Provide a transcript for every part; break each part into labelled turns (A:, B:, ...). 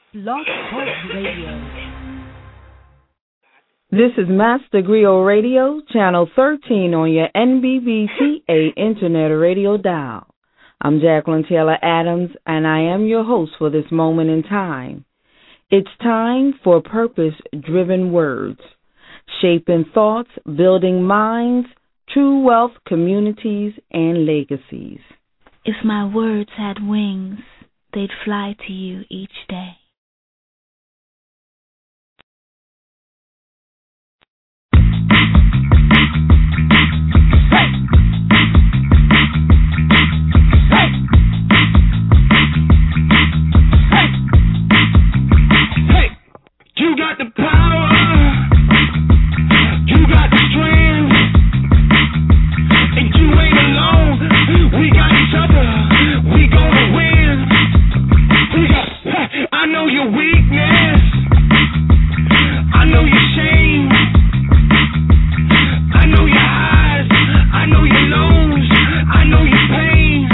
A: Blog Talk Radio.
B: This is Master Griot Radio, Channel 13 on your NBBTA Internet Radio dial. I'm Jacqueline Taylor Adams, and I am your host for this moment in time. It's time for purpose-driven words, shaping thoughts, building minds, true wealth, communities, and legacies.
C: If my words had wings, they'd fly to you each day.
D: You got the power, you got the strength, and you ain't alone. We got each other, we gonna win. I know your weakness, I know your shame, I know your highs, I know your lows, I know your pain.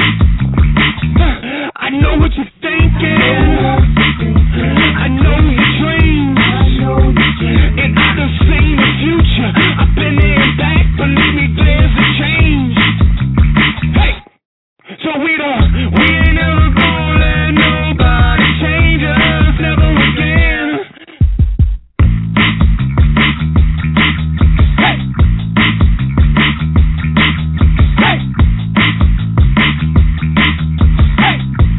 D: I know what you're thinking, I know your dreams, and I done seen the future. I've been there and back, believe me, there's a change. Hey, so we ain't never gonna let nobody change us, never again. Hey, hey, hey.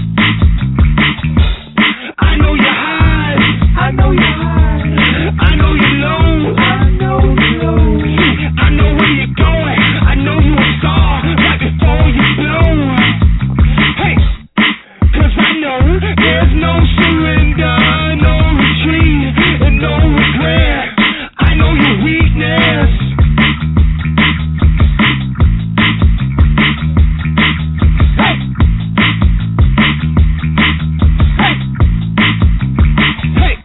D: I know your highs, I know your highs, I know your lows, I know your lows. I know where you're going, I know you a star right before you blow. Hey, 'cause I know there's no surrender, no retreat, and no regret. I know your weakness. Hey, hey, hey.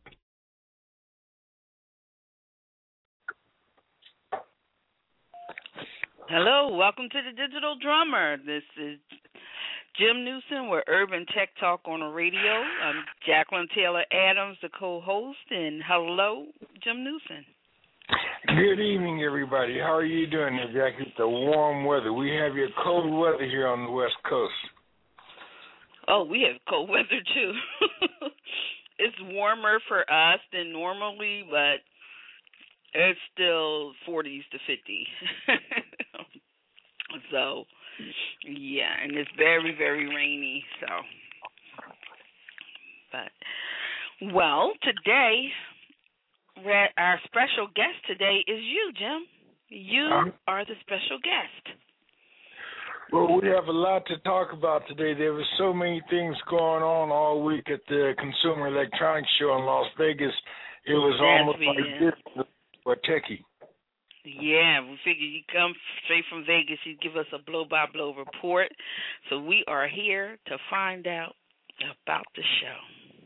E: Hello, welcome to the Digital Drummer. This is Jim Newsom with Urban Tech Talk on the radio. I'm Jacqueline Taylor Adams, the co-host, and hello, Jim Newsom.
F: Good evening, everybody. How are you doing there, Jackie? It's the warm weather. We have your cold weather here on the West Coast.
E: Oh, we have cold weather too. It's warmer for us than normally, but it's still 40s to 50. So, yeah, and it's very, very rainy. So, but, well, today, our special guest today is you, Jim. You are the special guest.
F: Well, we have a lot to talk about today. There were so many things going on all week at the Consumer Electronics Show in Las Vegas. It was almost like this for techie.
E: Yeah, we figured you'd come straight from Vegas. You'd give us a blow-by-blow report. So we are here to find out about the show.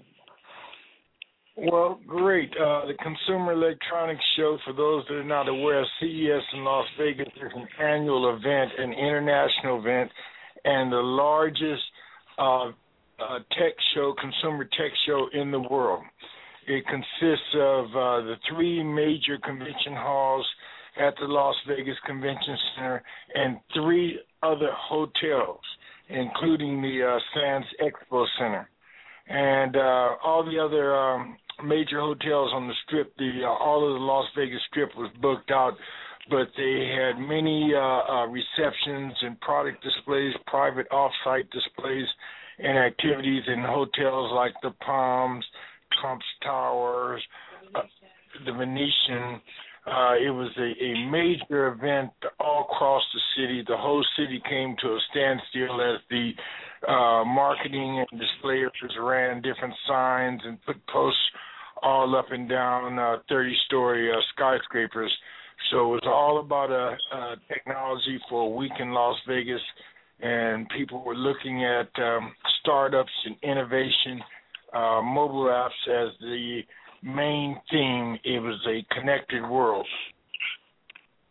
F: Well, great. The Consumer Electronics Show, for those that are not aware, CES in Las Vegas is an annual event, an international event, and the largest tech show, consumer tech show in the world. It consists of the three major convention halls at the Las Vegas Convention Center and three other hotels, including the Sands Expo Center. And all the other major hotels on the Strip, all of the Las Vegas Strip was booked out, but they had many receptions and product displays, private off-site displays, and activities in hotels like the Palms, Trump's Towers, the Venetian. It was a major event all across the city. The whole city came to a standstill as the marketing and displayers ran different signs and put posts all up and down 30-story skyscrapers. So it was all about technology for a week in Las Vegas, and people were looking at startups and innovation, mobile apps as the main theme. It was a connected world.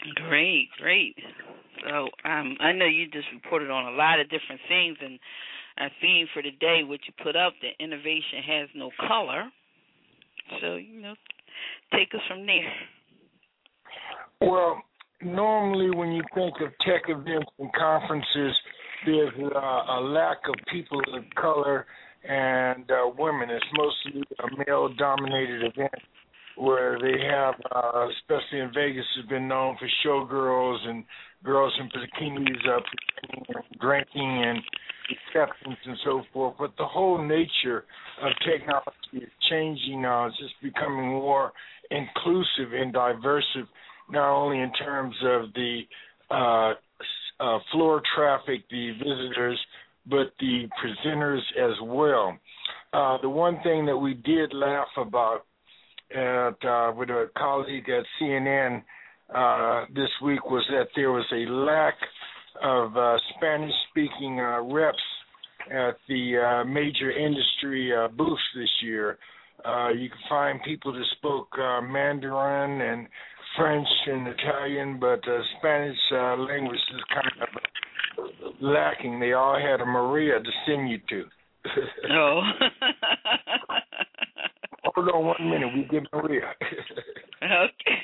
E: Great. So I know you just reported on a lot of different things, and our theme for today, what you put up, the innovation has no color. So, take us from there.
F: Well, normally when you think of tech events and conferences, there's a lack of people of color and women. It's mostly a male-dominated event where they have, especially in Vegas, has been known for showgirls and girls in bikinis drinking and acceptance and so forth. But the whole nature of technology is changing now. It's just becoming more inclusive and diverse, not only in terms of the floor traffic, the visitors, but the presenters as well. The one thing that we did laugh about with a colleague at CNN this week was that there was a lack of Spanish-speaking reps at the major industry booths this year. You can find people that spoke Mandarin and French and Italian, but Spanish language is kind of lacking. They all had a Maria to sing you to.
E: Oh.
F: Hold on 1 minute. We get Maria.
E: Okay.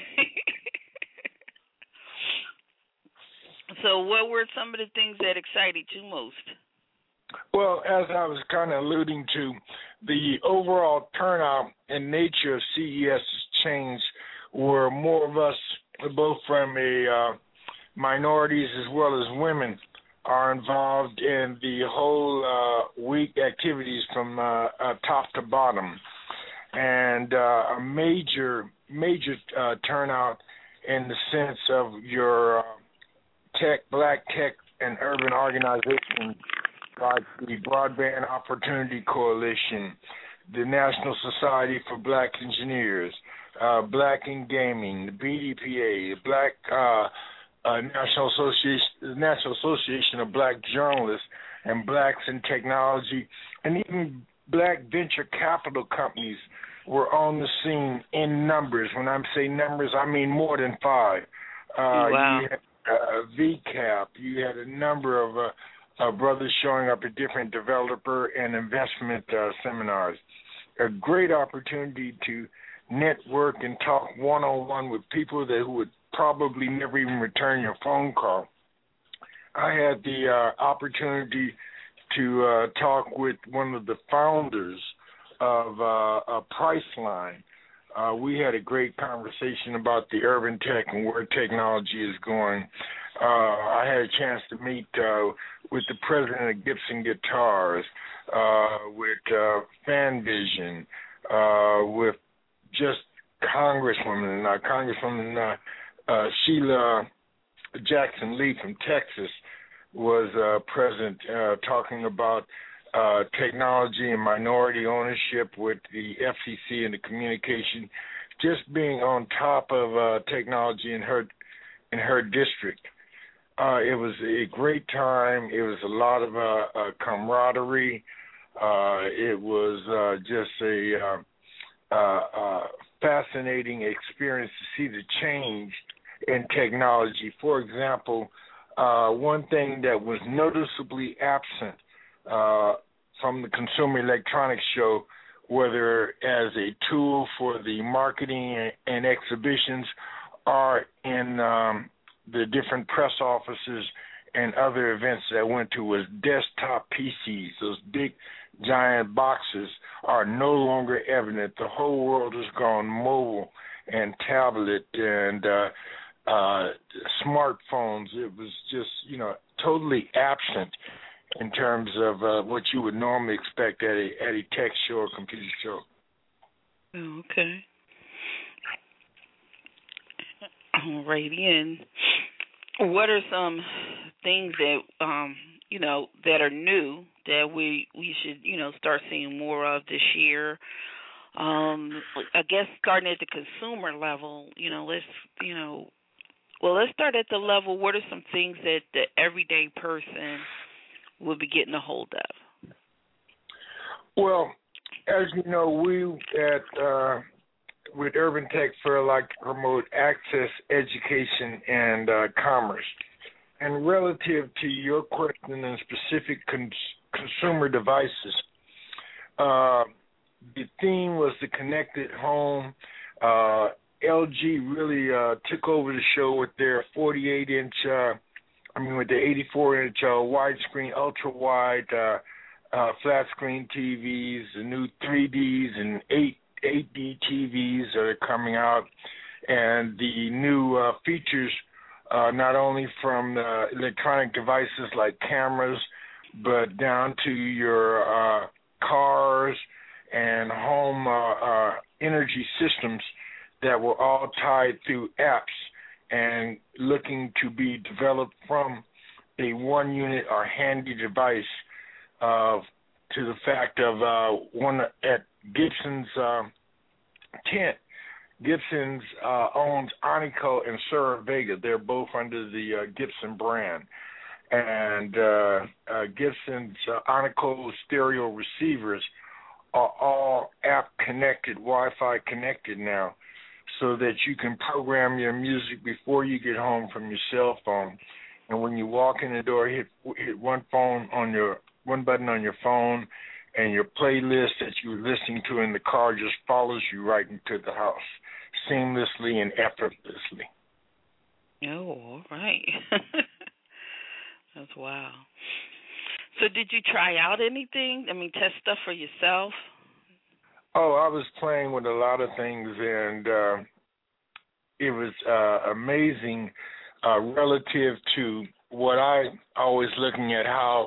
E: So what were some of the things that excited you most?
F: Well, as I was kind of alluding to, the overall turnout and nature of CES has changed, where more of us, both from minorities as well as women, are involved in the whole week activities from top to bottom. And a major turnout in the sense of your black tech and urban organizations like the Broadband Opportunity Coalition, the National Society for Black Engineers, Black in Gaming, the BDPA, the Black National Association of Black Journalists, and Blacks in Technology, and even black venture capital companies were on the scene in numbers. When I say numbers, I mean more than 5.
E: Wow.
F: You had VCAP. You had a number of brothers showing up at different developer and investment seminars. A great opportunity to network and talk one-on-one with people who would probably never even return your phone call. I had the opportunity to talk with one of the founders of Priceline. We had a great conversation about the urban tech and where technology is going. I had a chance to meet with the president of Gibson Guitars, with FanVision, with just Congresswoman Sheila Jackson-Lee from Texas was present, talking about technology and minority ownership with the FCC and the communication, just being on top of technology in her district. It was a great time. It was a lot of camaraderie. It was just a fascinating experience to see the change in technology. For example, one thing that was noticeably absent from the Consumer Electronics Show, whether as a tool for the marketing and exhibitions or in the different press offices and other events that I went to, was desktop PCs. Those big, giant boxes are no longer evident. The whole world has gone mobile and tablet and smartphones. It was just, totally absent in terms of what you would normally expect at a tech show or computer show.
E: Okay. Alrighty, and what are some things that that are new that we should start seeing more of this year? I guess starting at the consumer level, let's start at the level. What are some things that the everyday person will be getting a hold of?
F: Well, as you know, we with Urban Tech Fair like to promote access, education, and commerce. And relative to your question and specific consumer devices. The theme was the connected home. LG really took over the show with their 48-inch, with the 84-inch widescreen, ultra-wide, flat screen TVs, the new 3Ds and 8D TVs that are coming out, and the new features, not only from the electronic devices like cameras, but down to your cars and home energy systems that were all tied through apps and looking to be developed from a one-unit or handy device to the fact of one at Gibson's tent. Gibson's owns Onico and Cerro Vega. They're both under the Gibson brand. And Gibson's Onico stereo receivers are all app-connected, Wi-Fi connected now, so that you can program your music before you get home from your cell phone. And when you walk in the door, hit one button on your phone, and your playlist that you're listening to in the car just follows you right into the house, seamlessly and effortlessly.
E: Oh, all right. That's wow. So did you try out anything? Test stuff for yourself?
F: Oh, I was playing with a lot of things, and it was amazing relative to what I always looking at how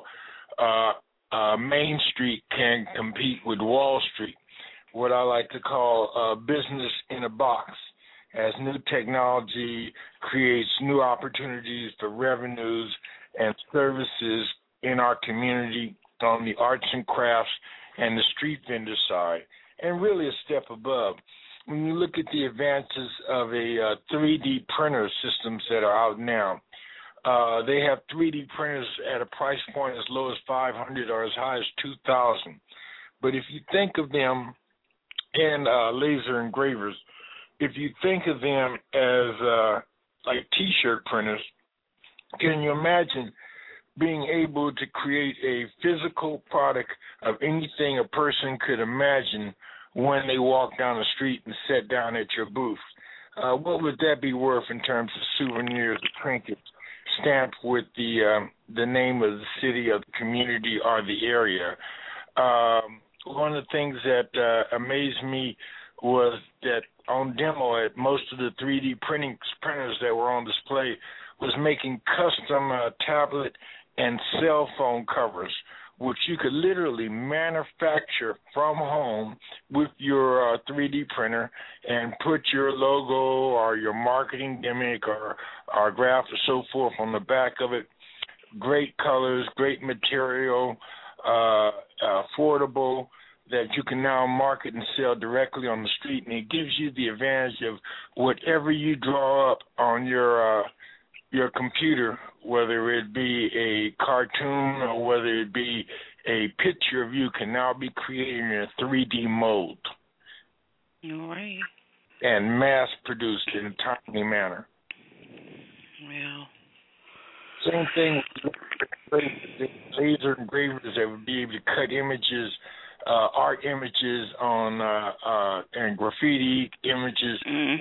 F: Main Street can compete with Wall Street, what I like to call business in a box, as new technology creates new opportunities for revenues and services in our community on the arts and crafts and the street vendor side, and really a step above. When you look at the advances of a 3D printer systems that are out now, they have 3D printers at a price point as low as $500 or as high as $2,000. But if you think of them, and laser engravers, if you think of them as like T-shirt printers, can you imagine being able to create a physical product of anything a person could imagine when they walk down the street and sit down at your booth? What would that be worth in terms of souvenirs or trinkets stamped with the name of the city, of the community, or the area? One of the things that amazed me was that on demo at most of the 3D printers that were on display was making custom tablet and cell phone covers, which you could literally manufacture from home with your 3D printer and put your logo or your marketing gimmick or graph or so forth on the back of it. Great colors, great material, affordable, that you can now market and sell directly on the street, and it gives you the advantage of whatever you draw up on your computer, whether it be a cartoon or whether it be a picture of you, can now be created in a 3D mold.
E: All right.
F: And mass-produced in a timely manner.
E: Well.
F: Same thing with laser engravers that would be able to cut images, art images on and graffiti images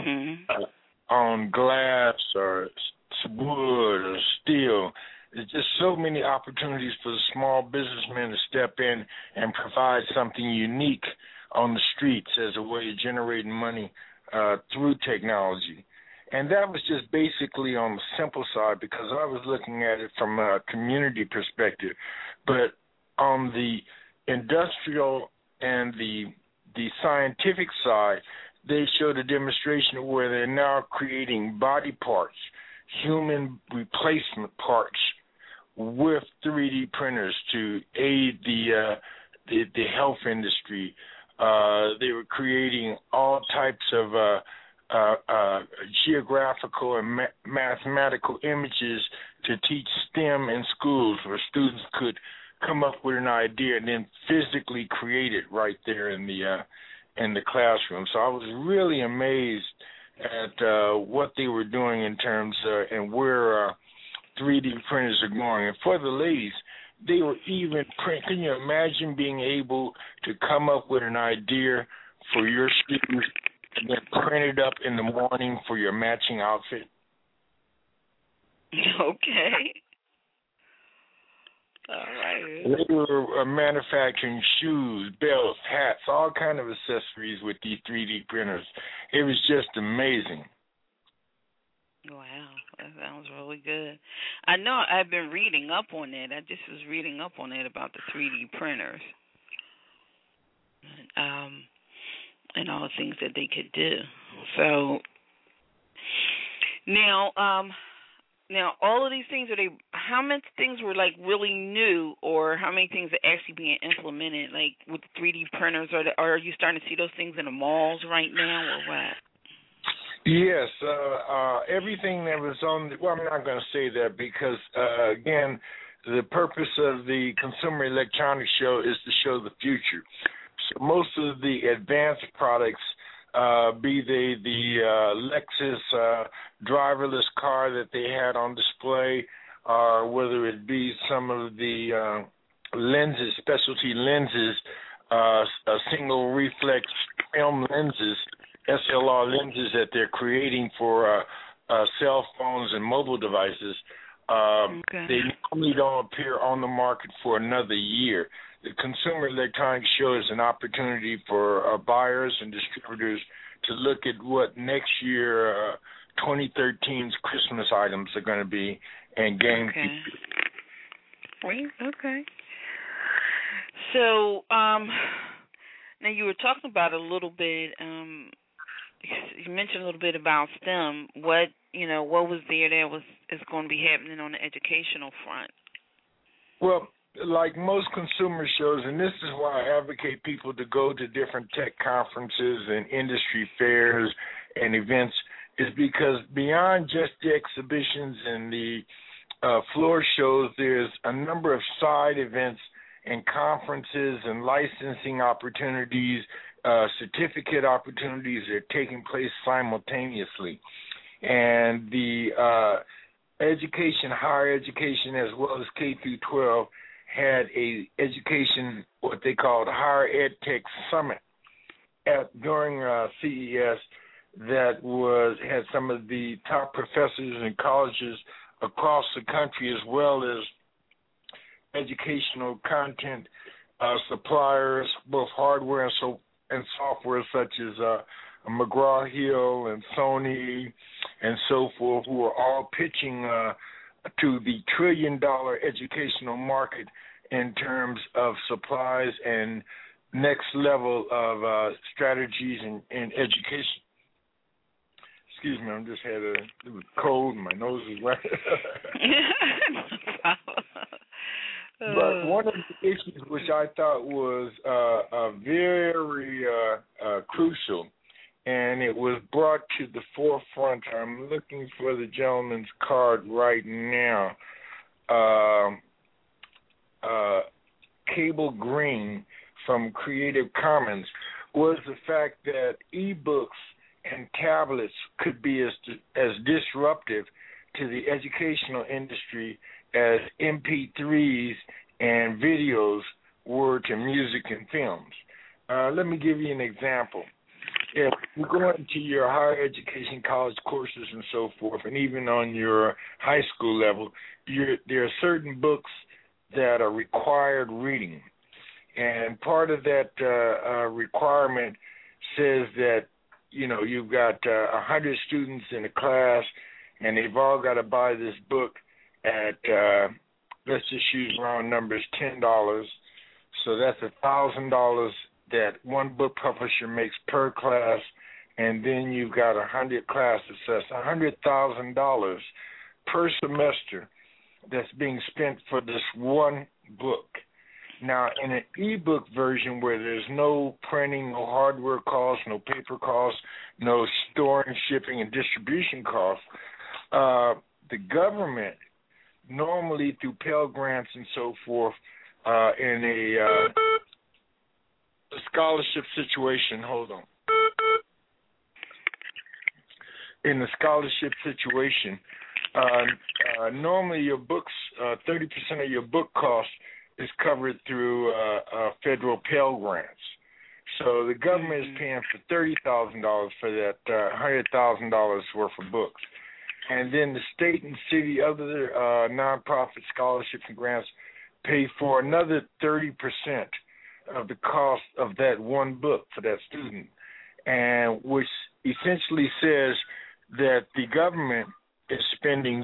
F: on glass or wood or steel. There's just so many opportunities for the small businessmen to step in and provide something unique on the streets as a way of generating money through technology. And that was just basically on the simple side because I was looking at it from a community perspective. But on the industrial and the scientific side, they showed a demonstration where they're now creating body parts, human replacement parts with 3D printers to aid the health industry. They were creating all types of geographical and mathematical images to teach STEM in schools where students could come up with an idea and then physically create it right there in the classroom. So I was really amazed at what they were doing in terms and where 3D printers are going. And for the ladies, They were even print. Can you imagine being able to come up with an idea for your shoes and then print it up in the morning for your matching outfit?
E: Okay. All right.
F: They were manufacturing shoes, belts, hats, all kind of accessories with these 3D printers. It was just amazing.
E: Wow, that sounds really good. I know I've been reading up on it. I just was reading up on it about the 3D printers, and all the things that they could do. So now all of these things how many things were like really new, or how many things are actually being implemented, like with the 3D printers? Are you starting to see those things in the malls right now, or what?
F: Yes, everything that was on well, I'm not going to say that because, again, the purpose of the Consumer Electronics Show is to show the future. So most of the advanced products, be they the Lexus driverless car that they had on display, or whether it be some of the lenses, specialty lenses, single reflex film lenses, SLR lenses that they're creating for cell phones and mobile devices, they normally don't appear on the market for another year. The Consumer Electronics Show is an opportunity for buyers and distributors to look at what next year, 2013's Christmas items are going to be and gain.
E: Okay. So now you were talking about a little bit. You mentioned a little bit about STEM. What was there that is going to be happening on the educational front?
F: Well, like most consumer shows, and this is why I advocate people to go to different tech conferences and industry fairs and events, is because beyond just the exhibitions and the floor shows, there's a number of side events and conferences and licensing opportunities, certificate opportunities that are taking place simultaneously. And the higher education, as well as K through 12, had a education, what they called Higher Ed Tech Summit during CES that had some of the top professors in colleges across the country, as well as educational content suppliers, both hardware and software, such as McGraw-Hill and Sony and so forth, who are all pitching to the trillion-dollar educational market in terms of supplies and next level of strategies in education. Excuse me, I just had it was cold and my nose is wet. But one of the issues which I thought was very crucial, and it was brought to the forefront. I'm looking for the gentleman's card right now. Cable Green from Creative Commons, was the fact that ebooks and tablets could be as disruptive to the educational industry as MP3s and videos were to music and films. Let me give you an example. If you go into your higher education, college courses and so forth, and even on your high school level, there are certain books that are required reading. And part of that requirement says that, you've got 100 students in a class, and they've all got to buy this book at, let's just use round numbers, $10. So that's $1,000 that one book publisher makes per class, and then you've got 100 classes. So that's $100,000 per semester that's being spent for this one book. Now, in an ebook version where there's no printing, no hardware costs, no paper costs, no storing, shipping, and distribution costs, the government, normally through Pell Grants and so forth, in a scholarship situation, in the scholarship situation, normally your books, 30% of your book cost is covered through federal Pell Grants. So the government is paying for $30,000 for that $100,000 worth of books. And then the state and city, other nonprofit scholarships and grants pay for another 30% of the cost of that one book for that student, and which essentially says that the government is spending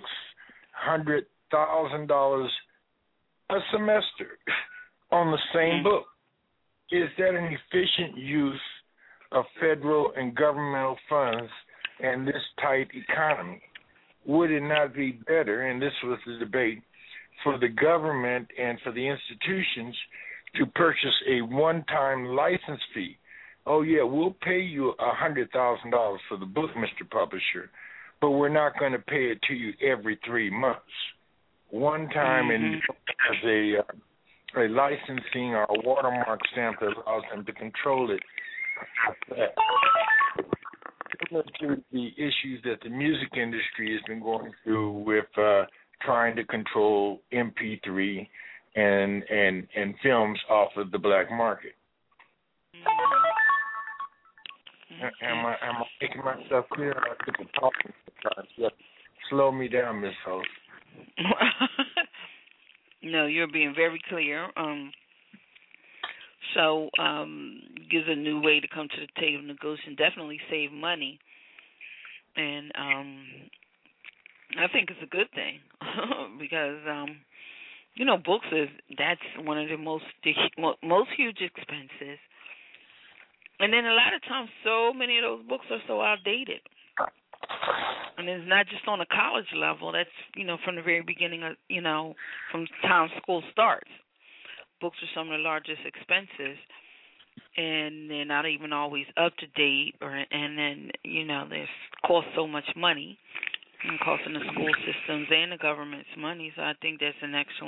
F: $600,000 a semester on the same book. Is that an efficient use of federal and governmental funds in this tight economy? Would it not be better, and this was the debate, for the government and for the institutions to purchase a one-time license fee? Oh, yeah, we'll pay you $100,000 for the book, Mr. Publisher, but we're not going to pay it to you every 3 months. One time, and as a licensing or a watermark stamp that allows them to control it. Similar to the issues that the music industry has been going through with trying to control MP3 and films off of the black market. Am I making myself clear? I think I'm talking sometimes. You have to slow me down, Miss Host.
E: No, you're being very clear. So gives a new way to come to the table, negotiate, definitely save money, and I think it's a good thing because books that's one of the most huge expenses, and then a lot of times so many of those books are so outdated. And it's not just on a college level. That's, from the very beginning of, from the time school starts. Books are some of the largest expenses, and they're not even always up to date. And then, they cost so much money, and costing the school systems and the government's money. So I think that's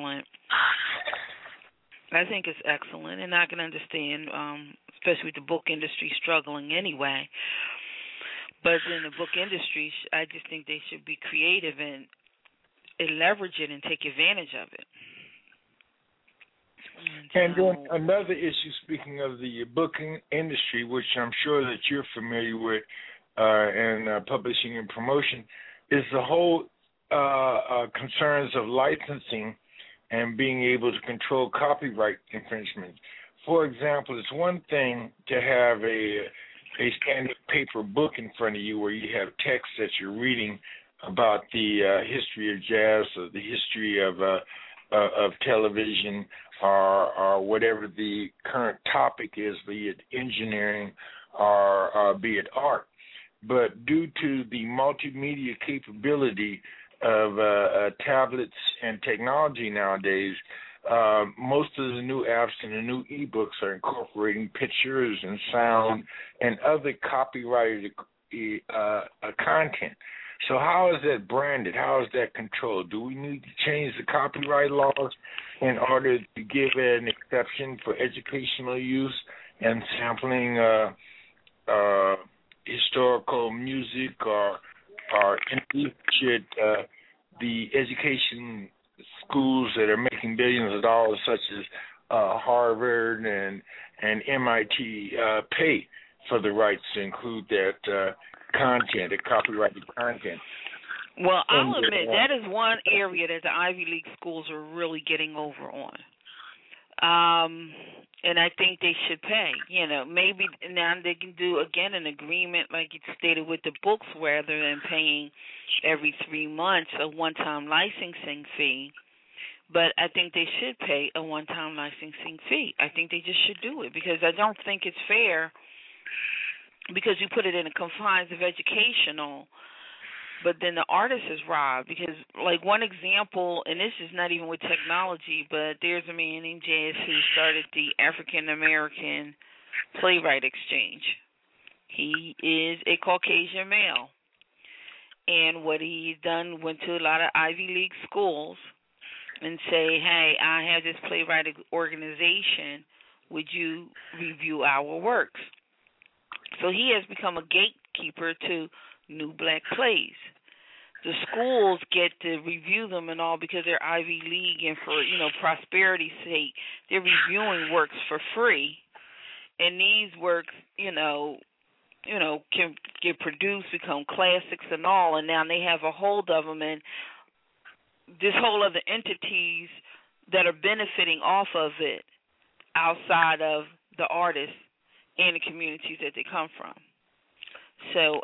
E: it's excellent, and I can understand, especially with the book industry struggling anyway. But in the book industry, I just think they should be creative and leverage it and take advantage of it.
F: And then another issue, speaking of the booking industry, which I'm sure that you're familiar with in publishing and promotion, is the whole concerns of licensing and being able to control copyright infringement. For example, it's one thing to have a standard paper book in front of you where you have text that you're reading about the history of jazz or the history of television or whatever the current topic is, be it engineering or be it art. But due to the multimedia capability of tablets and technology nowadays, most of the new apps and the new ebooks are incorporating pictures and sound and other copyrighted content. So how is that branded? How is that controlled? Do we need to change the copyright laws in order to give an exception for educational use and sampling historical music, or should the education schools that are making billions of dollars, such as Harvard and MIT, pay for the rights to include that content, the copyrighted content?
E: Well, I'll admit that is one area that the Ivy League schools are really getting over on. And I think they should pay. Maybe now they can do, again, an agreement like you stated with the books, rather than paying every 3 months a one-time licensing fee. But I think they should pay a one-time licensing fee. I think they just should do it, because I don't think it's fair, because you put it in the confines of educational, but then the artist is robbed. Because, like, one example, and this is not even with technology, but there's a man named Jazz who started the African American Playwright Exchange. He is a Caucasian male, and what he's done, went to a lot of Ivy League schools and say, hey, I have this playwright organization, would you review our works? So he has become a gatekeeper to new black plays. the schools get to review them and all because they're Ivy League, and for prosperity's sake, they're reviewing works for free, and these works can get produced, become classics and all, and now they have a hold of them, and this whole other entities that are benefiting off of it outside of the artists and the communities that they come from. So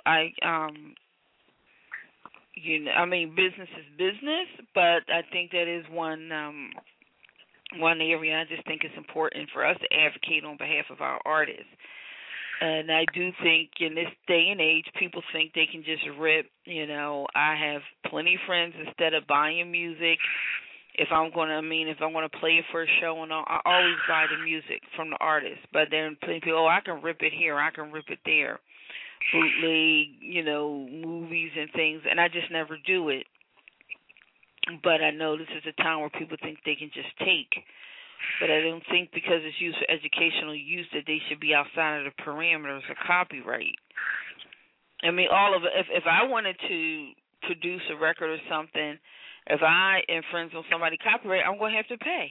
E: business is business, but I think that is one area I just think it's important for us to advocate on behalf of our artists. And I do think in this day and age, people think they can just rip. I have plenty of friends, instead of buying music, if I'm going to play it for a show and all, I always buy the music from the artist. But then people, I can rip it here, I can rip it there. Bootleg, movies and things, and I just never do it. But I know this is a time where people think they can just take. But I don't think because it's used for educational use that they should be outside of the parameters of copyright. I mean, all of it. If I wanted to produce a record or something, if I infringe on somebody's copyright, I'm going to have to pay.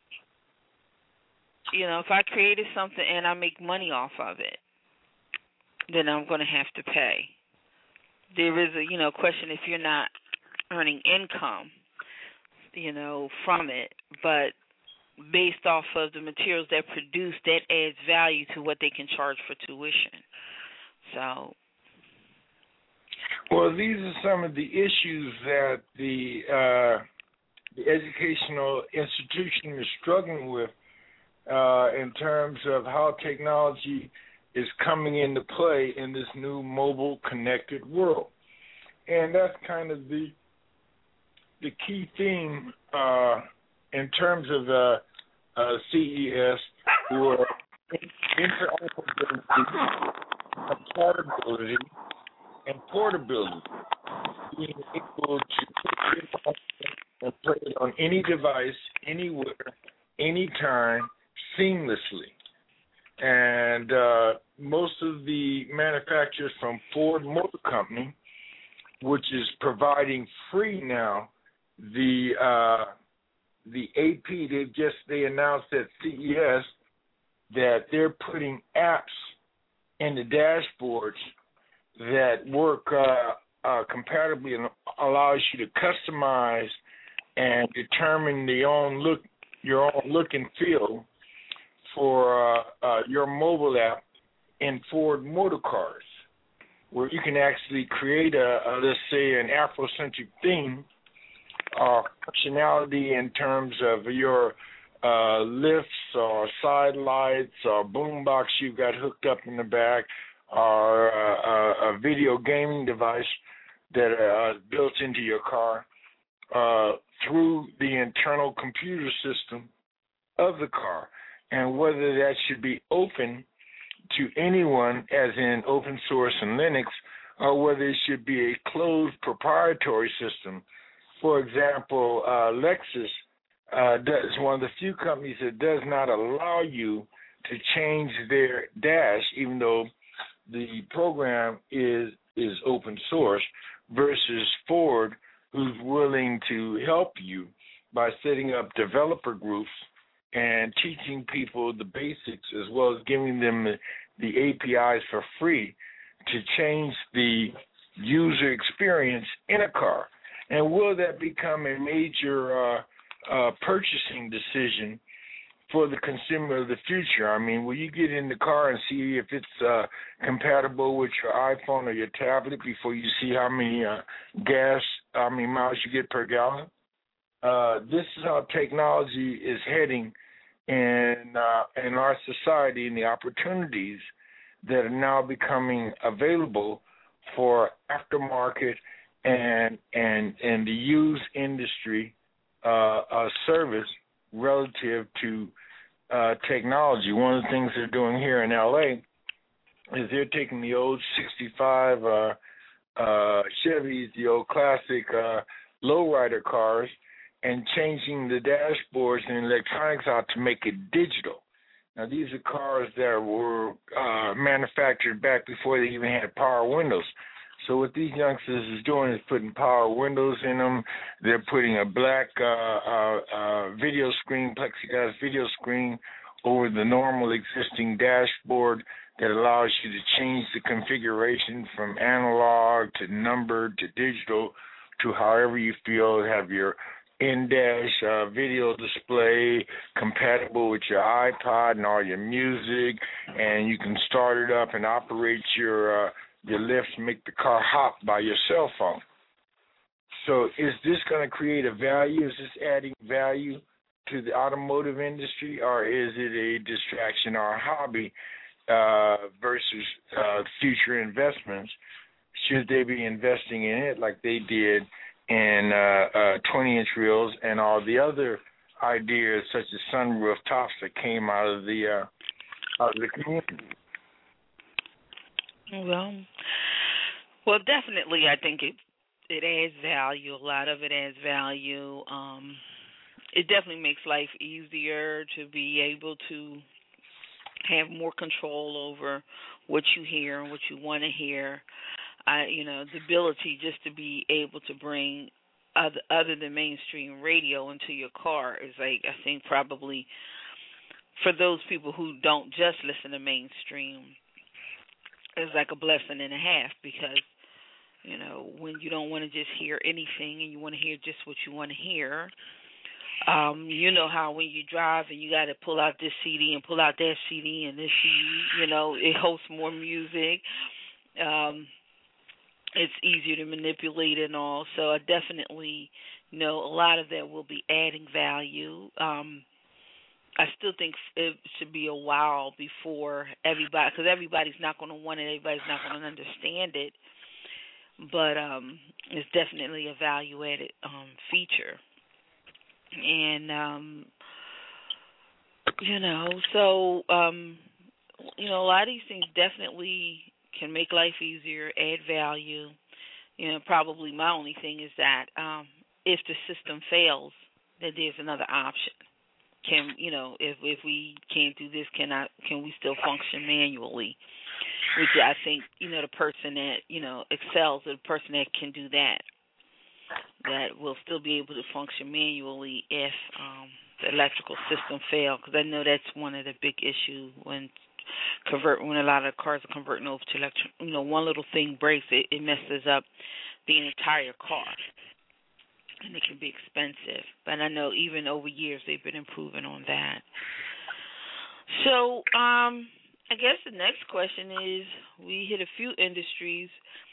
E: If I created something and I make money off of it, then I'm going to have to pay. There is a question if you're not earning income, from it, but based off of the materials that produce, that adds value to what they can charge for tuition. So,
F: well, these are some of the issues that the educational institution is struggling with in terms of how technology is coming into play in this new mobile connected world. And that's kind of the key theme in terms of CES, or interoperability, compatibility, and portability, being able to put it and play it on any device, anywhere, anytime, seamlessly. And most of the manufacturers, from Ford Motor Company, which is providing free now the AP, they announced at CES that they're putting apps in the dashboards that work compatibly and allows you to customize and determine your own look and feel for your mobile app in Ford motor cars, where you can actually create let's say, an Afrocentric theme, functionality in terms of your lifts or side lights or boombox you've got hooked up in the back, or a video gaming device that is built into your car through the internal computer system of the car, and whether that should be open to anyone, as in open source and Linux, or whether it should be a closed proprietary system. For example, Lexus is one of the few companies that does not allow you to change their dash, even though the program is open source, versus Ford, who's willing to help you by setting up developer groups and teaching people the basics, as well as giving them the APIs for free to change the user experience in a car. And will that become a major purchasing decision for the consumer of the future? I mean, will you get in the car and see if it's compatible with your iPhone or your tablet before you see how many miles you get per gallon? This is how technology is heading in our society, and the opportunities that are now becoming available for aftermarket and the used industry service relative to technology. One of the things they're doing here in LA is they're taking the old 65 Chevys, the old classic lowrider cars, and changing the dashboards and electronics out to make it digital. Now, these are cars that were manufactured back before they even had power windows. So what these youngsters is doing is putting power windows in them. They're putting a black video screen, plexiglass video screen, over the normal existing dashboard that allows you to change the configuration from analog to numbered to digital to however you feel. Have your in-dash video display compatible with your iPod and all your music, and you can start it up and operate your lifts, make the car hop by your cell phone. So is this going to create a value? Is this adding value to the automotive industry, or is it a distraction or a hobby versus future investments? Should they be investing in it like they did in 20-inch reels and all the other ideas such as sunroof tops that came out of the community?
E: Well, definitely, I think it adds value. A lot of it adds value. It definitely makes life easier to be able to have more control over what you hear and what you want to hear. The ability just to be able to bring other than mainstream radio into your car is like, I think probably for those people who don't just listen to mainstream, it's like a blessing and a half, because when you don't want to just hear anything and you want to hear just what you want to hear. You know how when you drive and you got to pull out this CD and pull out that CD and this CD, it hosts more music. It's easier to manipulate and all. So I definitely know a lot of that will be adding value. I still think it should be a while before everybody, because everybody's not going to want it, everybody's not going to understand it. But it's definitely a value-added feature. And, a lot of these things definitely can make life easier, add value. Probably my only thing is that if the system fails, then there's another option. If we can't do this, can we still function manually? Which I think, the person that, excels, or the person that can do that will still be able to function manually if the electrical system fails. Because I know that's one of the big issues when a lot of cars are converting over to electric. One little thing breaks, it messes up the entire car, and it can be expensive. But I know even over years they've been improving on that. So I guess the next question is, we hit a few industries.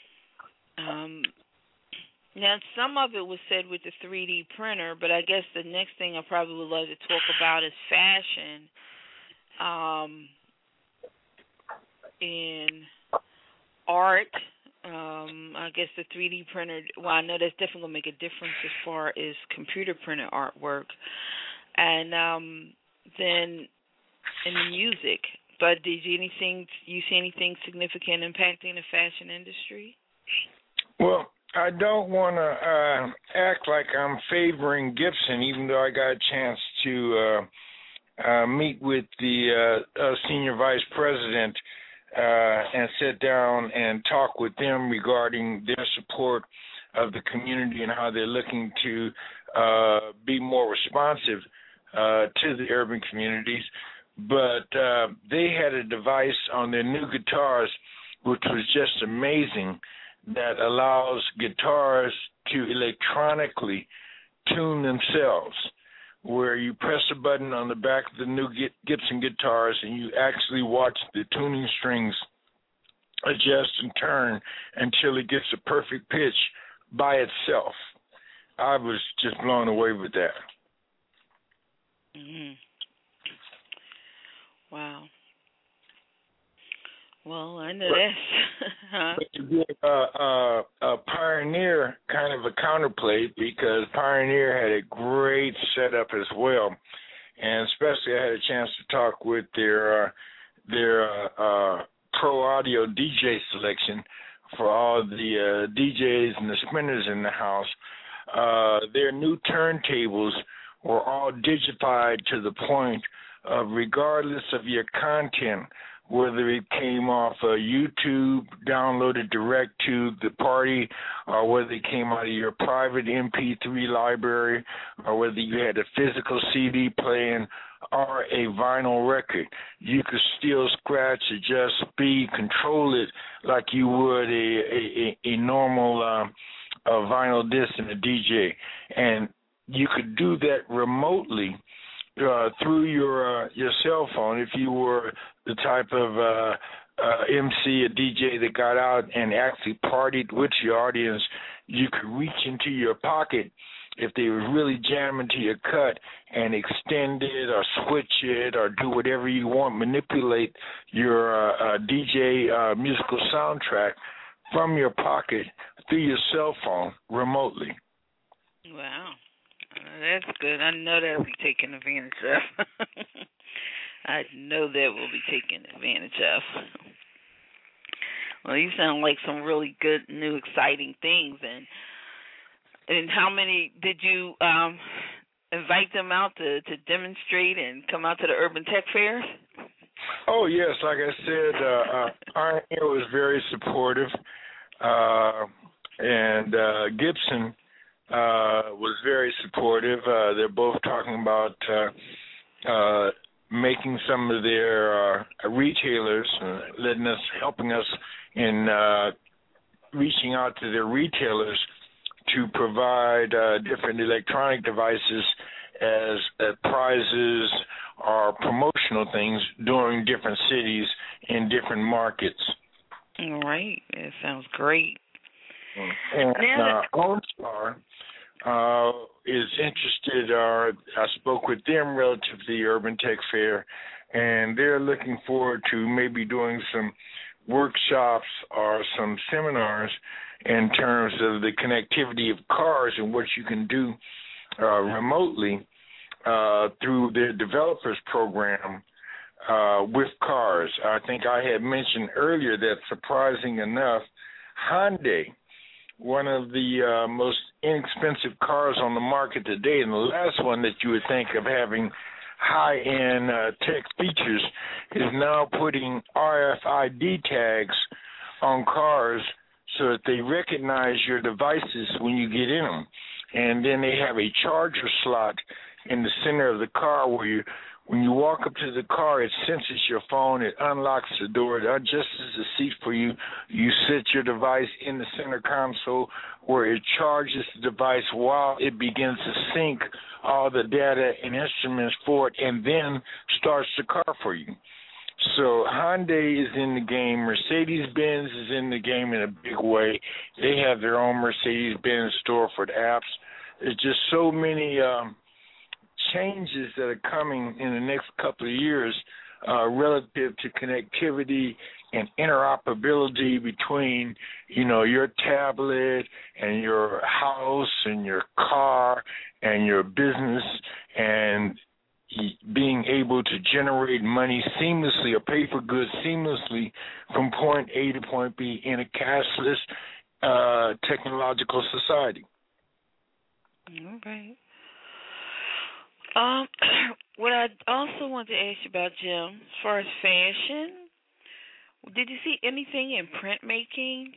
E: Now, some of it was said with the 3D printer, but I guess the next thing I probably would love to talk about is fashion. In art, I guess the 3D printer, I know that's definitely going to make a difference as far as computer printed artwork. And then in the music. But did you see anything significant impacting the fashion industry?
F: Well, I don't want to act like I'm favoring Gibson, even though I got a chance to meet with the senior vice president and sit down and talk with them regarding their support of the community and how they're looking to be more responsive to the urban communities. But they had a device on their new guitars which was just amazing, that allows guitars to electronically tune themselves, where you press a button on the back of the new Gibson guitars and you actually watch the tuning strings adjust and turn until it gets a perfect pitch by itself. I was just blown away with that.
E: Mm-hmm. Wow. Well, I know this.
F: But to be a Pioneer kind of a counterplay, because Pioneer had a great setup as well, and especially I had a chance to talk with their pro audio DJ selection for all the DJs and the spinners in the house. Their new turntables were all digitified to the point of, regardless of your content, whether it came off YouTube, downloaded direct to the party, or whether it came out of your private MP3 library, or whether you had a physical CD playing or a vinyl record. You could still scratch, adjust speed, control it like you would a normal vinyl disc in a DJ. And you could do that remotely through your cell phone. If you were the type of MC, a DJ that got out and actually partied with your audience, you could reach into your pocket if they were really jamming to your cut and extend it or switch it or do whatever you want, manipulate your DJ musical soundtrack from your pocket through your cell phone remotely.
E: Wow. That's good. I know that will be taken advantage of. I know that will be taken advantage of. Well, you sound like some really good, new, exciting things. And how many did you invite them out to demonstrate and come out to the Urban Tech Fairs?
F: Oh, yes. Like I said, Iron Ear was very supportive. And Gibson was very supportive. They're both talking about making some of their retailers, helping us in reaching out to their retailers to provide different electronic devices as prizes or promotional things during different cities in different markets.
E: All right. That sounds great.
F: And OnStar is interested, I spoke with them relative to the Urban Tech Fair, and they're looking forward to maybe doing some workshops or some seminars in terms of the connectivity of cars and what you can do remotely through their developers program with cars. I think I had mentioned earlier that, surprising enough, Hyundai, one of the most inexpensive cars on the market today, and the last one that you would think of having high-end tech features, is now putting RFID tags on cars so that they recognize your devices when you get in them. And then they have a charger slot in the center of the car where when you walk up to the car, it senses your phone, it unlocks the door, it adjusts the seat for you. You sit your device in the center console where it charges the device while it begins to sync all the data and instruments for it and then starts the car for you. So Hyundai is in the game. Mercedes-Benz is in the game in a big way. They have their own Mercedes-Benz store for the apps. There's just so many changes that are coming in the next couple of years relative to connectivity and interoperability between, your tablet and your house and your car and your business, and being able to generate money seamlessly or pay for goods seamlessly from point A to point B in a cashless technological society.
E: Okay. What I also want to ask you about, Jim, as far as fashion, did you see anything in printmaking?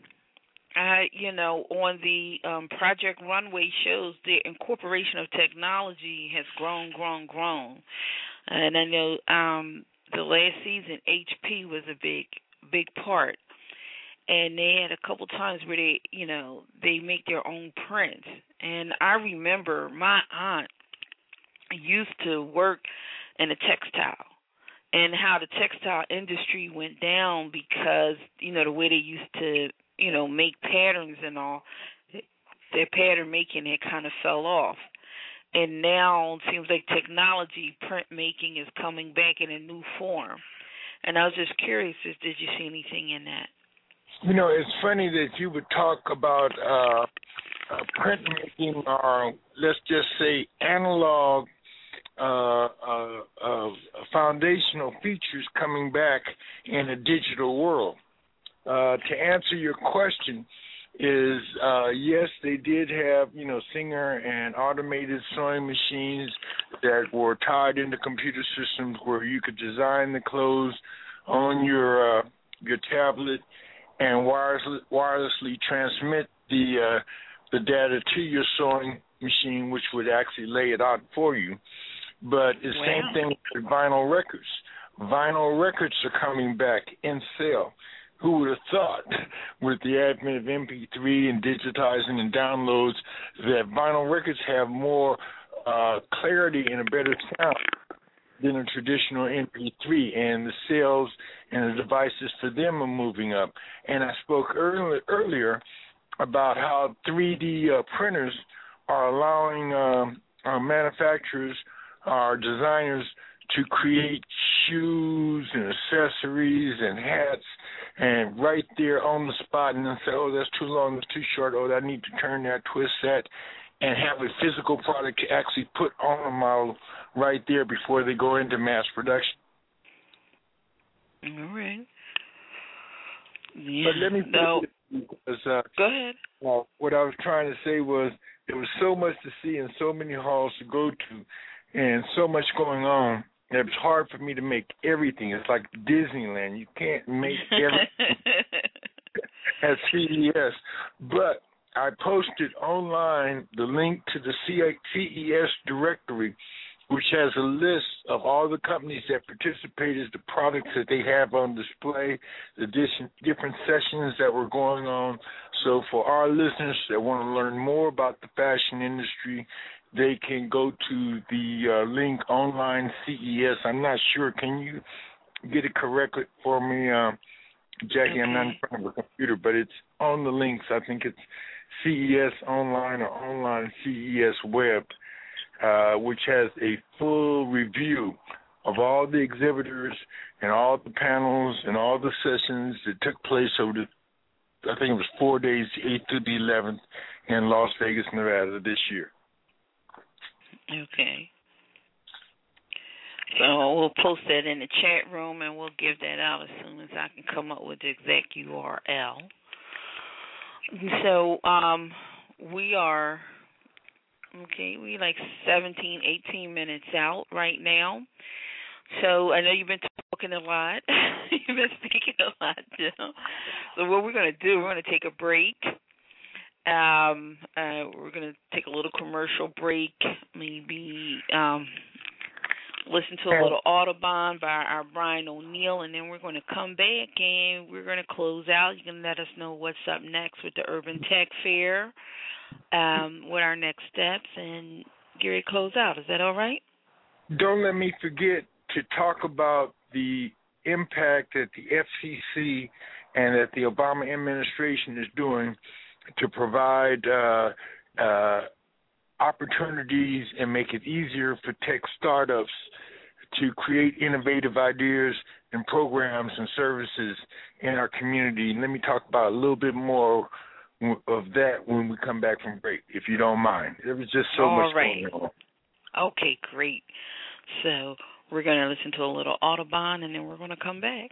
E: On the Project Runway shows, the incorporation of technology has grown. And I know the last season, HP was a big part. And they had a couple times where they make their own prints. And I remember my aunt used to work in a textile, and how the textile industry went down because, the way they used to, make patterns and all, their pattern making had kind of fell off. And now it seems like technology, printmaking is coming back in a new form. And I was just curious, did you see anything in that?
F: It's funny that you would talk about printmaking, or let's just say analog foundational features coming back in a digital world. To answer your question is, yes, they did have, Singer and automated sewing machines that were tied into computer systems where you could design the clothes on your tablet and wirelessly transmit the data to your sewing machine, which would actually lay it out for you. But the same thing with vinyl records. Vinyl records are coming back in sale. Who would have thought, with the advent of MP3 and digitizing and downloads, that vinyl records have more clarity and a better sound than a traditional MP3, and the sales and the devices for them are moving up. And I spoke earlier about how 3D printers are allowing our manufacturers, our designers, to create shoes and accessories and hats, and right there on the spot, and then say, oh, that's too long, that's too short, oh, I need to turn that, twist that, and have a physical product to actually put on a model right there before they go into mass production.
E: All right. Yeah.
F: But let me because,
E: go ahead.
F: What I was trying to say was there was so much to see and so many halls to go to and so much going on. It was hard for me to make everything. It's like Disneyland. You can't make everything at CES. But I posted online the link to the CES directory, which has a list of all the companies that participated, the products that they have on display, the different sessions that were going on. So for our listeners that want to learn more about the fashion industry, they can go to the link online CES. I'm not sure. Can you get it correctly for me, Jackie? Okay. I'm not in front of a computer, but it's on the links. I think it's CES Online or Online CES Web, which has a full review of all the exhibitors and all the panels and all the sessions that took place over I think it was 4 days, 8th to the 11th, in Las Vegas, Nevada this year.
E: Okay. So we'll post that in the chat room, and we'll give that out as soon as I can come up with the exact URL. So we are, we like 17, 18 minutes out right now. So I know you've been talking a lot. You've been speaking a lot, Jim. So what we're going to do, we're going to take a break. We're going to take a little commercial break, maybe listen to a little Audubon by our Brian O'Neill, and then we're going to come back and we're going to close out. You can let us know what's up next with the Urban Tech Fair, what our next steps, and get ready to close out. Is that all right?
F: Don't let me forget to talk about the impact that the FCC and that the Obama administration is doing to provide opportunities and make it easier for tech startups to create innovative ideas and programs and services in our community. And let me talk about a little bit more of that when we come back from break, if you don't mind. There was just so much going on.
E: Okay, great. So we're going to listen to a little Audubon, and then we're going to come back.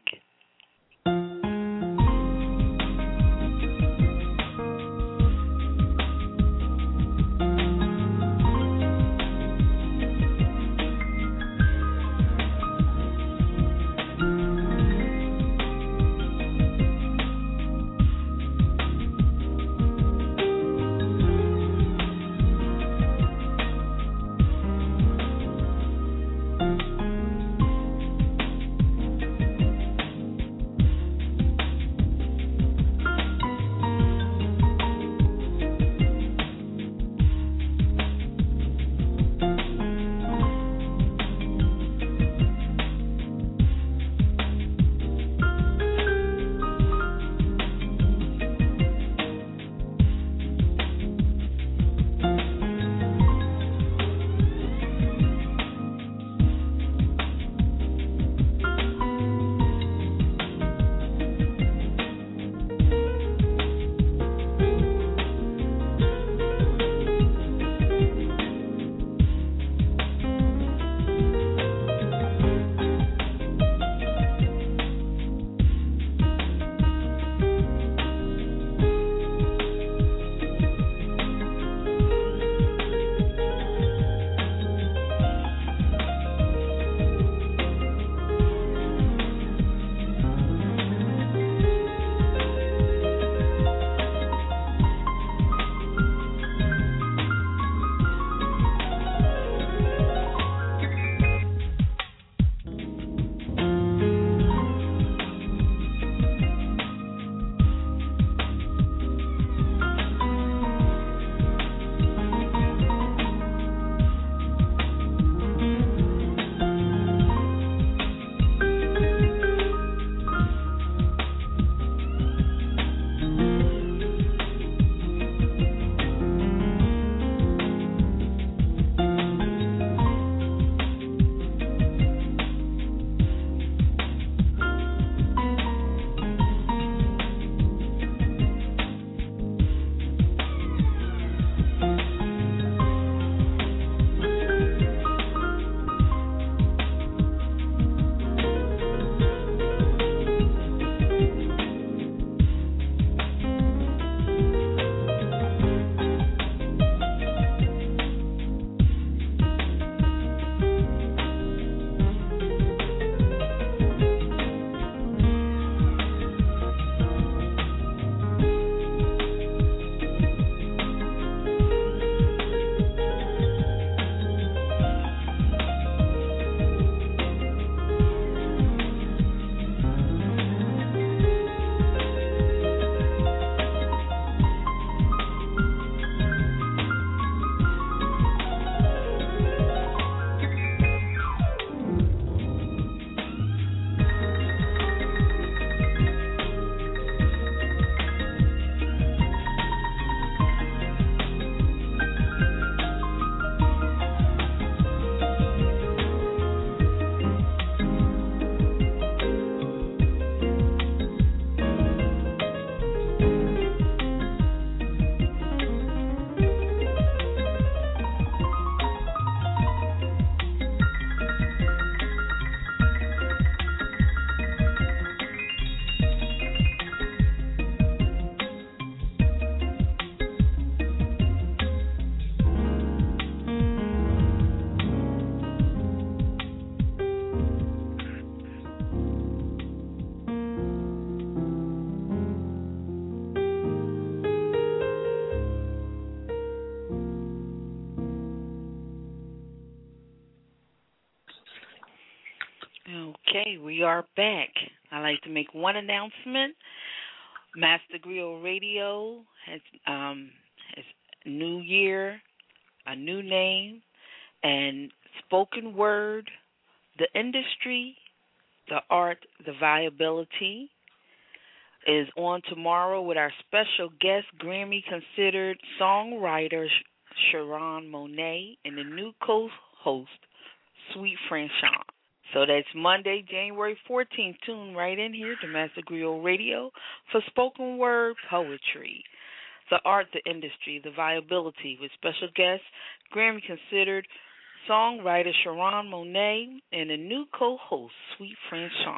E: Okay, we are back. I'd like to make one announcement. Master Griot Radio has new year, a new name, and spoken word, the industry, the art, the viability is on tomorrow with our special guest, Grammy-considered songwriter Sharon Monet, and the new co-host, Sweet Franchon. So that's Monday, January 14th. Tune right in here to Master Griot Radio for spoken word poetry, the art, the industry, the viability, with special guest, Grammy-considered songwriter Sharon Monet, and a new co-host, Sweet Franchon.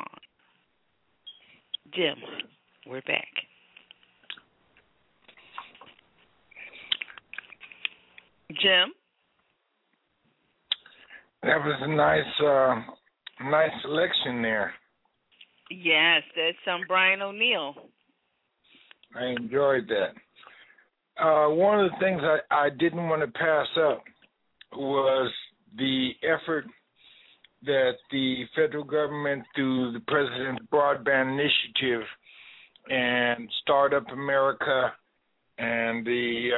E: Jim, we're back. Jim?
F: That was a nice selection there.
E: Yes, that's Brian O'Neill.
F: I enjoyed that. One of the things I didn't want to pass up was the effort that the federal government, through the President's Broadband Initiative and Startup America and the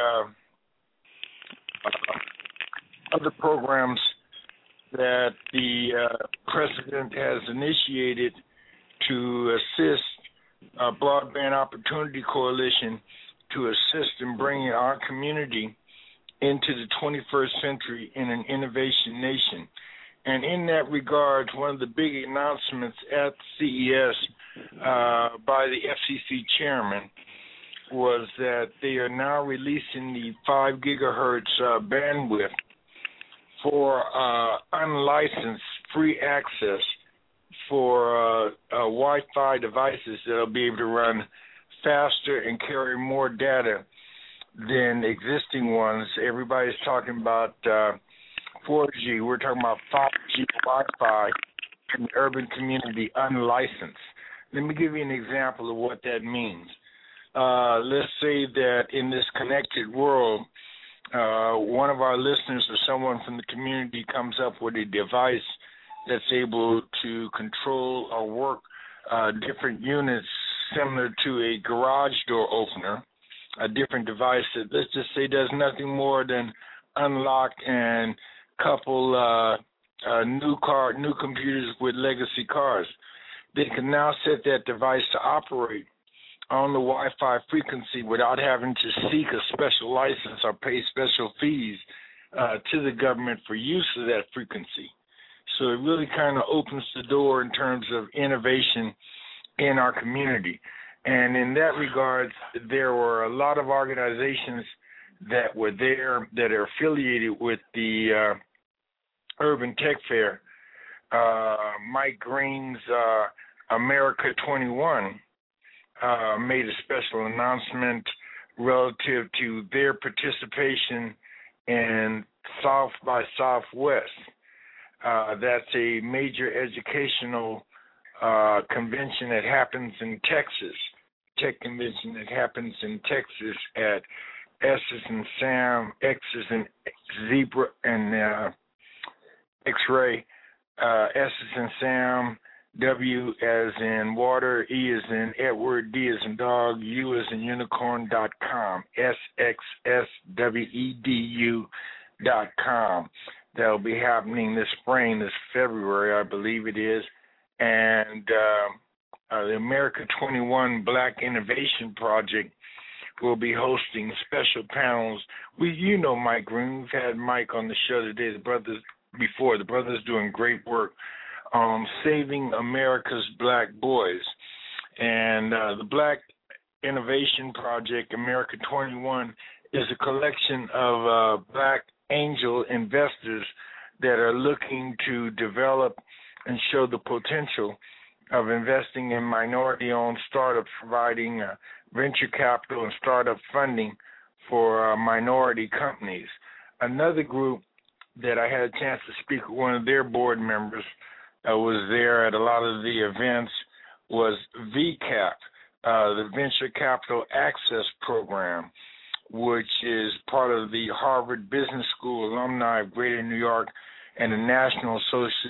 F: other programs that the President has initiated to assist Broadband Opportunity Coalition to assist in bringing our community into the 21st century in an innovation nation. And in that regard, one of the big announcements at CES by the FCC chairman was that they are now releasing the 5 gigahertz bandwidth for unlicensed free access for Wi-Fi devices that will be able to run faster and carry more data than existing ones. Everybody's talking about 4G. We're talking about 5G Wi-Fi in the urban community unlicensed. Let me give you an example of what that means. Let's say that in this connected world, one of our listeners or someone from the community comes up with a device that's able to control or work different units similar to a garage door opener, a different device that, let's just say, does nothing more than unlock and couple new computers with legacy cars. They can now set that device to operate on the Wi-Fi frequency without having to seek a special license or pay special fees to the government for use of that frequency. So it really kind of opens the door in terms of innovation in our community. And in that regard, there were a lot of organizations that were there that are affiliated with the Urban Tech Fair. Mike Green's America 21 made a special announcement relative to their participation in South by Southwest. That's a major educational convention that happens in Texas, tech convention that happens in Texas at S's and Sam, X's and Zebra and X-Ray, S's and Sam, W as in water, E as in Edward, D as in dog, U as in unicorn.com, SXSWEDU.com. That'll be happening this spring, this February, I believe it is. And the America 21 Black Innovation Project will be hosting special panels. You know Mike Green. We've had Mike on the show today, the brothers doing great work on saving America's black boys. And the Black Innovation Project, America 21, is a collection of black angel investors that are looking to develop and show the potential of investing in minority-owned startups, providing venture capital and startup funding for minority companies. Another group that I had a chance to speak with one of their board members was there at a lot of the events was VCAP, the Venture Capital Access Program, which is part of the Harvard Business School alumni of Greater New York and the National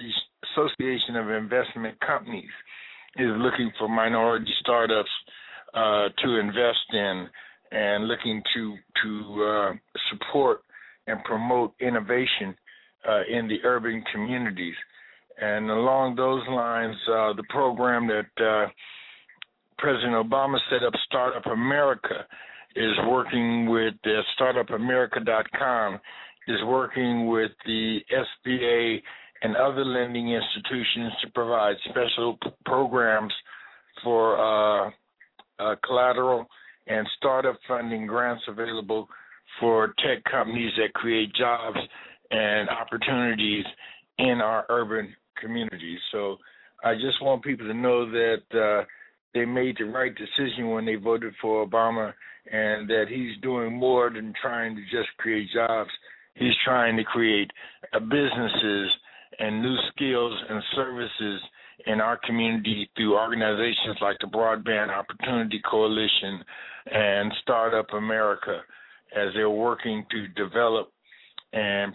F: Association of Investment Companies is looking for minority startups to invest in and looking to support and promote innovation in the urban communities. And along those lines, the program that President Obama set up, Startup America, is working with StartupAmerica.com, is working with the SBA and other lending institutions to provide special programs for collateral and startup funding grants available for tech companies that create jobs and opportunities in our urban communities. So I just want people to know that they made the right decision when they voted for Obama, and that he's doing more than trying to just create jobs. He's trying to create businesses and new skills and services in our community through organizations like the Broadband Opportunity Coalition and Startup America, as they're working to develop and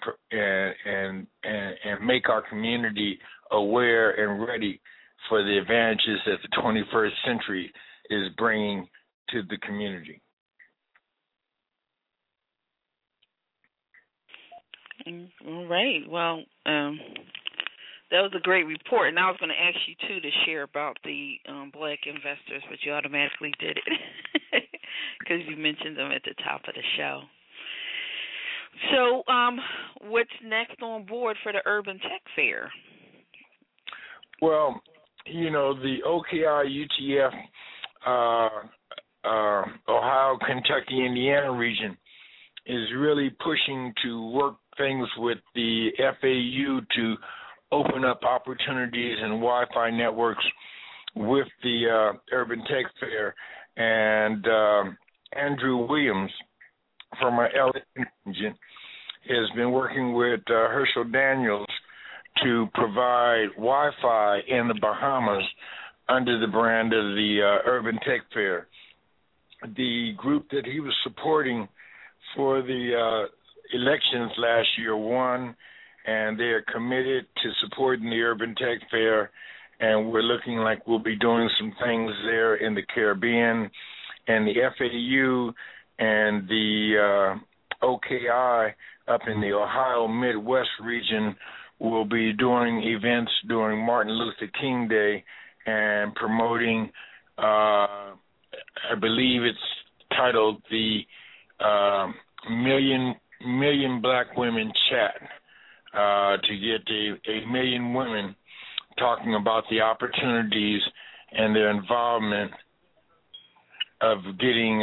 F: make our community aware and ready for the advantages that the 21st century is bringing to the community.
E: All right. Well, that was a great report, and I was going to ask you, too, to share about the black investors, but you automatically did it because you mentioned them at the top of the show. So what's next on board for the Urban Tech Fair?
F: Well, you know, the OKI UTF Ohio, Kentucky, Indiana region is really pushing to work things with the FAU to open up opportunities and Wi-Fi networks with the Urban Tech Fair. And Andrew Williams from our LA contingent has been working with Herschel Daniels to provide Wi-Fi in the Bahamas under the brand of the Urban Tech Fair. The group that he was supporting for the elections last year won, and they are committed to supporting the Urban Tech Fair, and we're looking like we'll be doing some things there in the Caribbean, and the FAU and the OKI up in the Ohio Midwest region will be doing events during Martin Luther King Day and promoting, I believe it's titled the Million Black Women Chat, to get a million women talking about the opportunities and their involvement of getting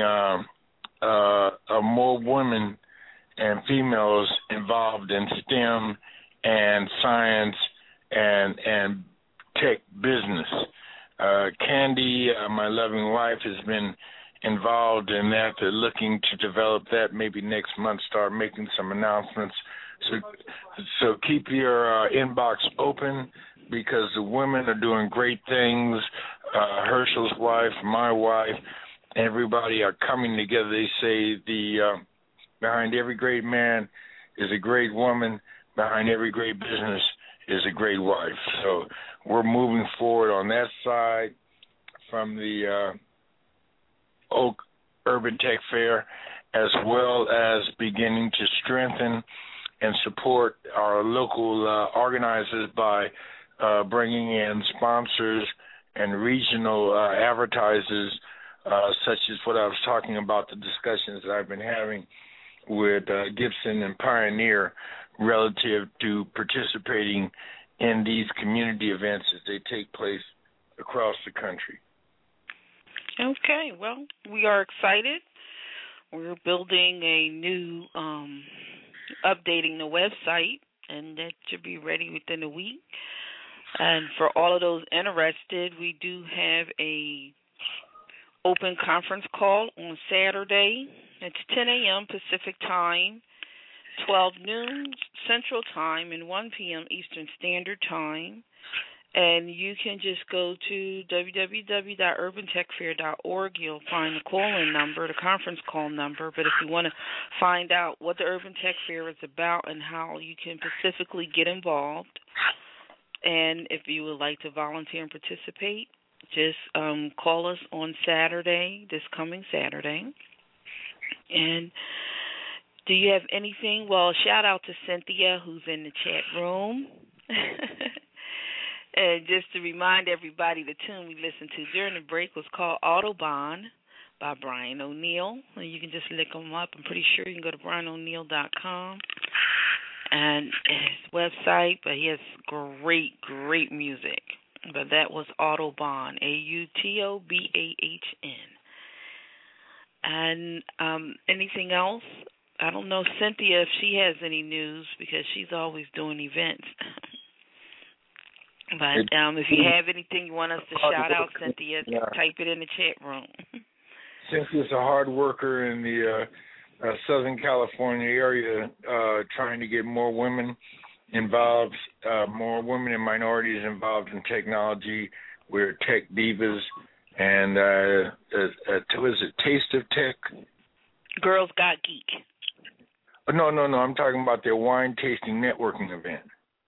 F: more women and females involved in STEM and science and tech business. Candy, my loving wife, has been involved in that. They're looking to develop that maybe next month, start making some announcements. So keep your inbox open, because the women are doing great things. Herschel's wife, my wife, everybody are coming together. They say behind every great man is a great woman. Behind every great business is a great wife. So we're moving forward on that side from the Oak Urban Tech Fair, as well as beginning to strengthen and support our local organizers by bringing in sponsors and regional advertisers, such as what I was talking about, the discussions that I've been having with Gibson and Pioneer relative to participating in these community events as they take place across the country.
E: Okay, well, we are excited. We're building a new, updating the website, and that should be ready within a week. And for all of those interested, we do have a open conference call on Saturday. It's 10 a.m. Pacific Time, 12 noon Central Time, and 1 p.m. Eastern Standard Time. And you can just go to www.urbantechfair.org. You'll find the call-in number, the conference call number. But if you want to find out what the Urban Tech Fair is about and how you can specifically get involved, And if you would like to volunteer and participate, just call us on Saturday, this coming Saturday. And do you have anything? Well, shout out to Cynthia, who's in the chat room. And just to remind everybody, the tune we listened to during the break was called Autobahn by Brian O'Neill. And you can just look him up. I'm pretty sure you can go to briano'neill.com and his website, but he has great music. But that was Autobahn, Autobahn. And anything else? I don't know, Cynthia, if she has any news, because she's always doing events. But if you have anything you want us to shout out, Cynthia, type it in the chat room.
F: Cynthia's a hard worker in the Southern California area, trying to get more women involved, more women and minorities involved in technology. We're Tech Divas, and was it Taste of Tech?
E: Girls Got Geek.
F: No, I'm talking about their wine tasting networking event.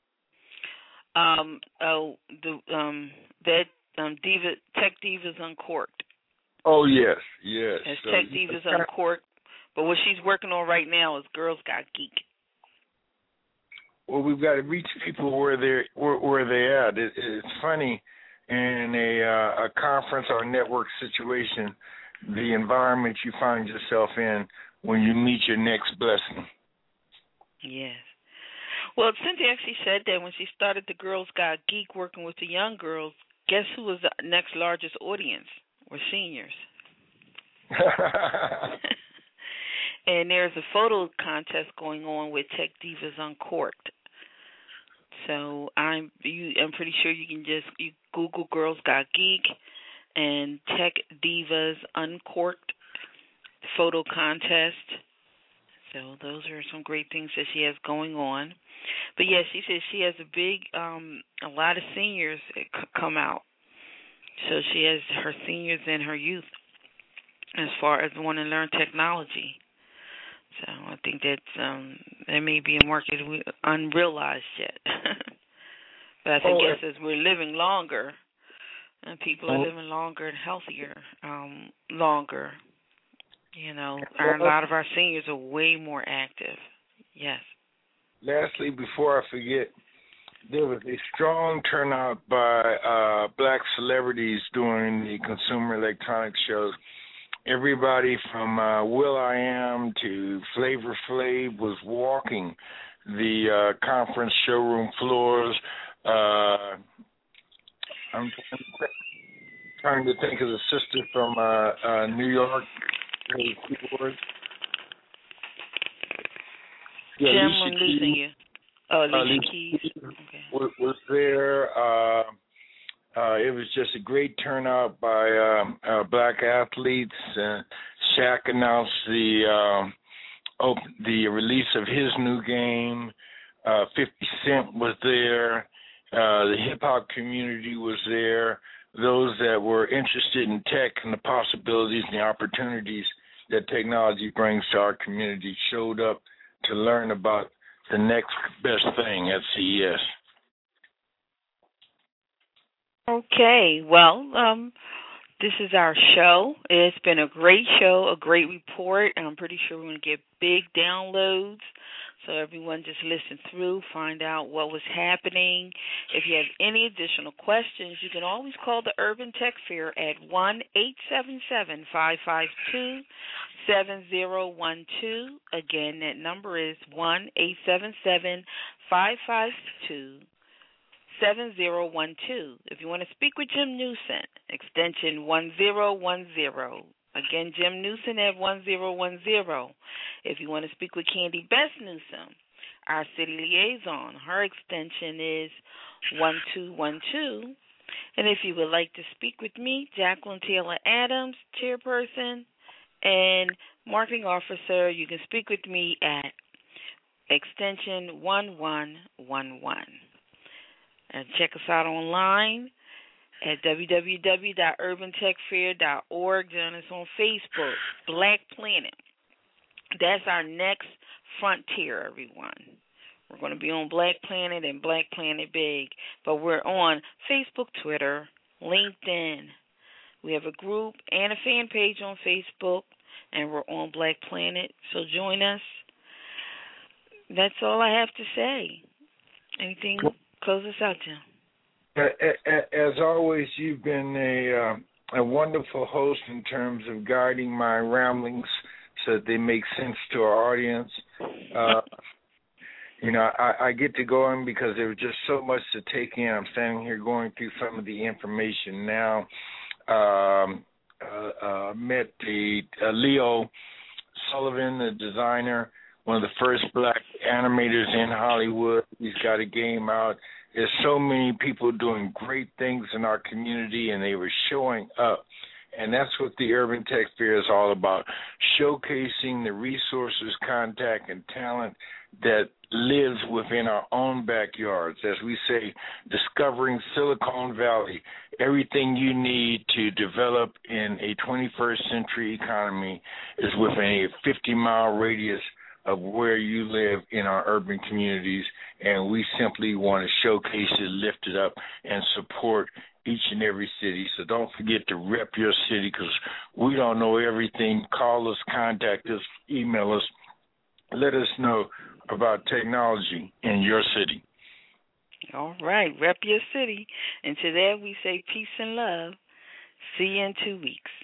F: Tech Divas Uncorked. Oh yes.
E: It's Tech Divas Uncorked, but what she's working on right now is Girls Got Geek.
F: Well, we've got to reach people where they're at. It's funny, in a conference or network situation, the environment you find yourself in when you meet your next blessing.
E: Yes. Well, Cynthia actually said that when she started the Girls Got Geek working with the young girls, guess who was the next largest audience? Were seniors. And there's a photo contest going on with Tech Divas Uncorked. So I'm pretty sure you can just Google Girls Got Geek and Tech Divas Uncorked photo contest. So those are some great things that she has going on. But yeah, she says she has a lot of seniors come out. So she has her seniors and her youth as far as wanting to learn technology. So I think that's there may be a market unrealized yet. But I think as we're living longer, and people are living longer and healthier longer, a lot of our seniors are way more active. Yes.
F: Lastly, before I forget, there was a strong turnout by black celebrities during the Consumer Electronics shows. Everybody from will.i.am to Flavor Flav was walking the conference showroom floors. I'm trying to think of the sister from New York.
E: Jim, I'm losing you. Oh, Alicia Keys. Okay.
F: Was there. It was just a great turnout by black athletes. Shaq announced the release of his new game. 50 Cent was there. The hip-hop community was there. Those that were interested in tech and the possibilities and the opportunities that technology brings to our community showed up to learn about the next best thing at CES.
E: Okay, well, this is our show. It's been a great show, a great report, and I'm pretty sure we're going to get big downloads. So everyone just listen through, find out what was happening. If you have any additional questions, you can always call the Urban Tech Fair at 1-877-552-7012. Again, that number is 1-877-552-7012. If you want to speak with Jim Newsom, extension 1010. Again, Jim Newsom at 1010. If you want to speak with Candy Best Newsom, our city liaison, her extension is 1212. And if you would like to speak with me, Jacqueline Taylor Adams, chairperson and marketing officer, you can speak with me at extension 1111. And check us out online at www.urbantechfair.org. Join us on Facebook, Black Planet. That's our next frontier, everyone. We're going to be on Black Planet and Black Planet Big, but we're on Facebook, Twitter, LinkedIn. We have a group and a fan page on Facebook, and we're on Black Planet, so join us. That's all I have to say. Anything? Close us out, Jim.
F: As always, you've been a wonderful host in terms of guiding my ramblings so that they make sense to our audience. I get to go in because there was just so much to take in. I'm standing here going through some of the information now. Met Leo Sullivan, the designer, one of the first black animators in Hollywood. He's got a game out. There's so many people doing great things in our community, and they were showing up. And that's what the Urban Tech Fair is all about, showcasing the resources, contact, and talent that lives within our own backyards. As we say, discovering Silicon Valley, everything you need to develop in a 21st century economy is within a 50-mile radius of where you live in our urban communities, and we simply want to showcase it, lift it up, and support each and every city. So don't forget to rep your city, because we don't know everything. Call us, contact us, email us. Let us know about technology in your city.
E: All right, rep your city. And to that we say peace and love. See you in 2 weeks.